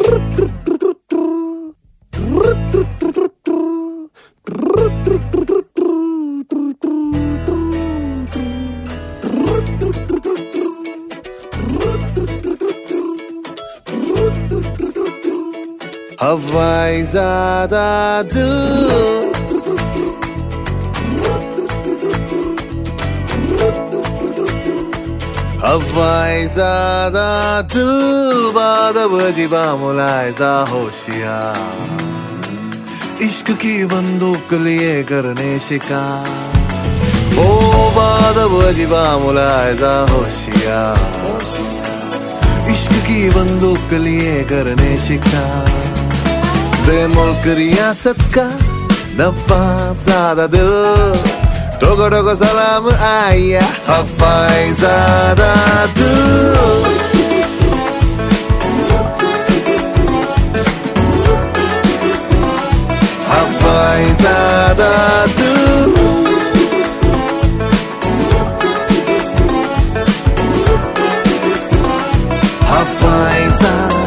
हवाई ज़्यादा दिल हवाई ज़्यादा दिल बाद वजीबा मुलायजा होशियार इश्क की बंदूक लिए करने शिकार ओ बाद वजीबा मुलायजा होशियार इश्क की बंदूक लिए करने शिकार मुल्क रियासत का नवाब ज़्यादा दिल टोको टोको सलाम आया हवाई ज़्यादा दिल हवाई ज़्यादा दिल हवाई ज़्यादा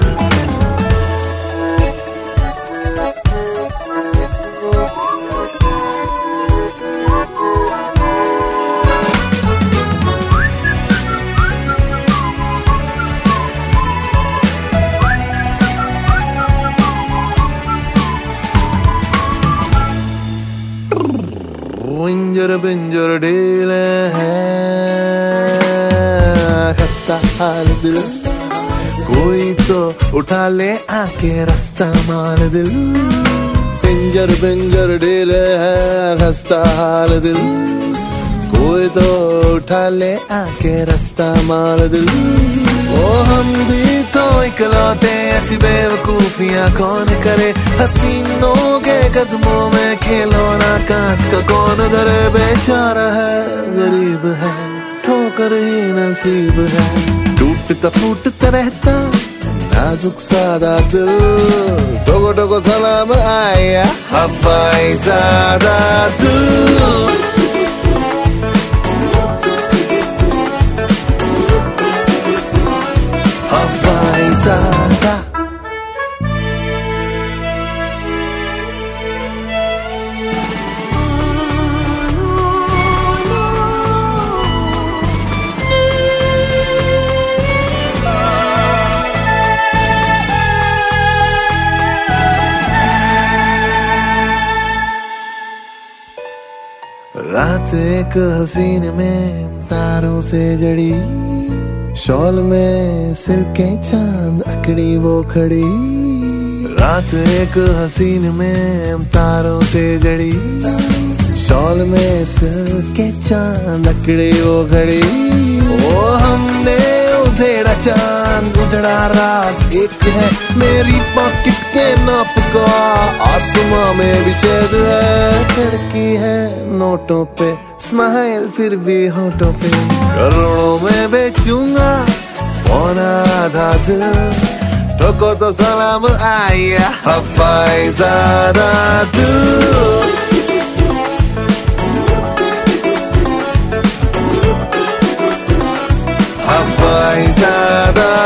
पिंजर पिंजर ढीले हैं खस्ता हाल दिल कोई तो उठा ले आके रास्ता मार दिल पिंजर पिंजर ढीले हैं खस्ता हाल दिल कोई तो उठा ले आके रास्ता मार दिल ओ हम भी तो इकलौते ऐसी बेवकूफियां कौन करे हसीनों के कदमों में खिलौना कांच का कौन करे बेचारा है गरीब है ठोकर ही नसीब है टूटता फूटता रहता नाजुक सादा दिल टोको टोको सलाम आया हवाई ज़्यादा दिल हवाई ज़्यादा रात एक हसीन में तारों से जड़ी शॉल में सिल्के चांद अकड़ी वो खड़ी रात एक हसीन में तारों से जड़ी शॉल में सिल्के चांद अकड़ी वो खड़ी ओ हमने उधेड़ा चांद उधड़ा राज एक है मेरी पॉकेट के नाप का आसमां में भी छेद है खिड़की है नोटों पे स्माइल फिर भी होठों पे करोड़ों में बेचूंगा पौना आधा दिल ठोको तो सलाम आया हवाई ज़्यादा दिल हवाई ज़्यादा